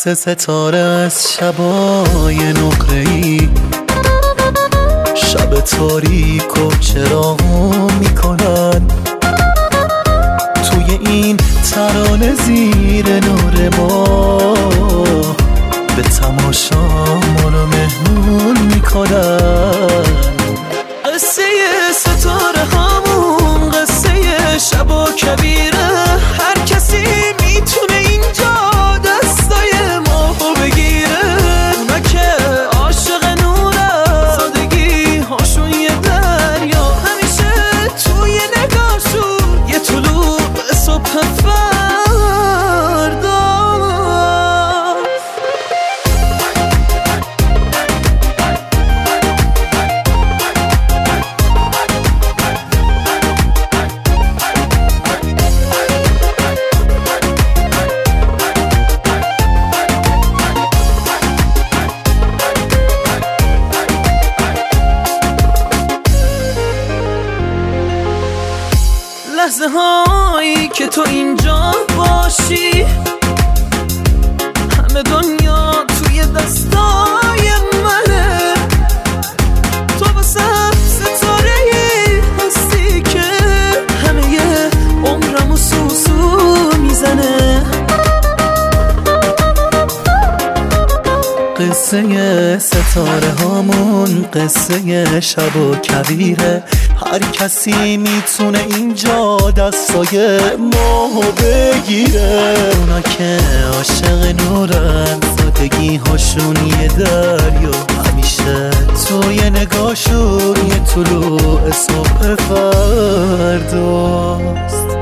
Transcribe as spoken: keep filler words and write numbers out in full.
عکس ستاره از شبای نقره‌ای، شب تاریک و چراغو میکنن توی این ترانه زیر نور ما، به تماشا مالو مهمون میکنن. قصه ستاره همون قصه شب و کبیره، هر کسی میتونه اینجا دستای ما بگیره. اونا که عاشق نورن، سادگی هاشون یه دریا، همیشه توی نگاهشون یه طلوع به صبح فردا. لحظه هایی که تو اینجا باشی، همه دنیا توی دستای منه. تو واسه ستاره‌ای هستی که همه یه عمرمو سوسو میزنه. قصه ستاره هامون قصه شب و کبیره، هر کسی میتونه اینجا دستای ما بگیره. اونا که عاشق نورن، سادگی هاشون یه دریا، همیشه توی نگاهشون یه طلوع صبح فرداست.